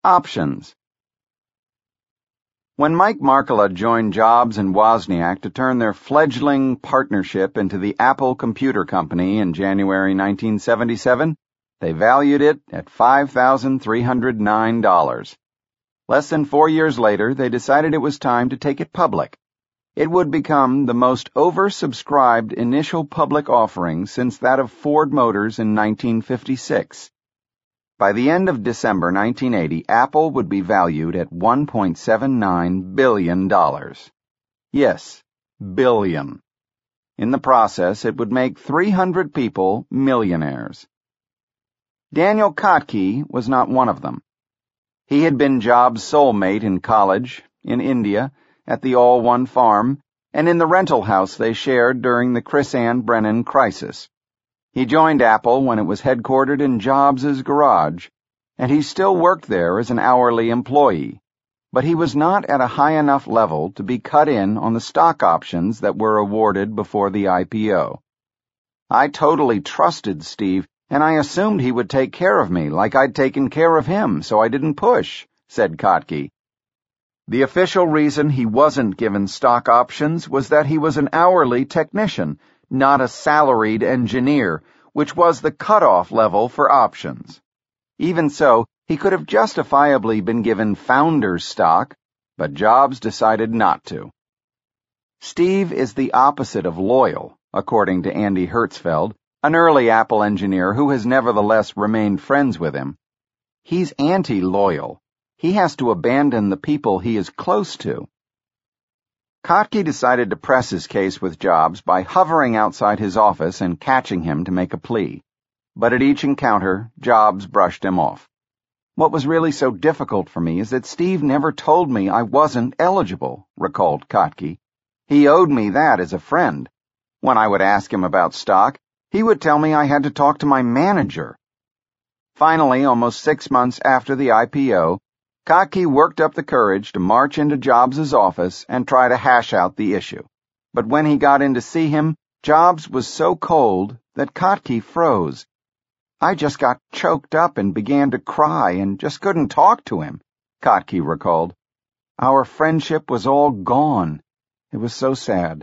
Options. When Mike Markkula joined Jobs and Wozniak to turn their fledgling partnership into the Apple Computer Company in January 1977, they valued it at $5,309. Less than 4 years later, they decided it was time to take it public. It would become the most oversubscribed initial public offering since that of Ford Motors in 1956. By the end of December 1980, Apple would be valued at $1.79 billion. Yes, billion. In the process, it would make 300 people millionaires. Daniel Kotke was not one of them. He had been Jobs' soulmate in college, in India, at the All One farm, and in the rental house they shared during the Chris Ann Brennan crisis. He joined Apple when it was headquartered in Jobs' garage, and he still worked there as an hourly employee, but he was not at a high enough level to be cut in on the stock options that were awarded before the IPO. I totally trusted Steve, and I assumed he would take care of me like I'd taken care of him, so I didn't push, said Kotke. The official reason he wasn't given stock options was that he was an hourly technician, not a salaried engineer, which was the cutoff level for options. Even so, he could have justifiably been given founder's stock, but Jobs decided not to. Steve is the opposite of loyal, according to Andy Hertzfeld, an early Apple engineer who has nevertheless remained friends with him. He's anti-loyal. He has to abandon the people he is close to. Kotke decided to press his case with Jobs by hovering outside his office and catching him to make a plea. But at each encounter, Jobs brushed him off. What was really so difficult for me is that Steve never told me I wasn't eligible, recalled Kotke. He owed me that as a friend. When I would ask him about stock, he would tell me I had to talk to my manager. Finally, almost 6 months after the IPO, Kotke worked up the courage to march into Jobs' office and try to hash out the issue. But when he got in to see him, Jobs was so cold that Kotke froze. I just got choked up and began to cry and just couldn't talk to him, Kotke recalled. Our friendship was all gone. It was so sad.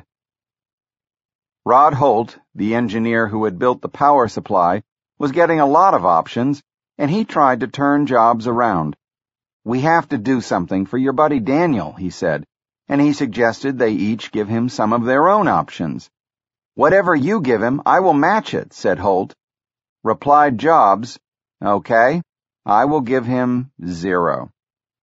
Rod Holt, the engineer who had built the power supply, was getting a lot of options, and he tried to turn Jobs around. We have to do something for your buddy Daniel, he said, and he suggested they each give him some of their own options. Whatever you give him, I will match it, said Holt. Replied Jobs, okay, I will give him 0.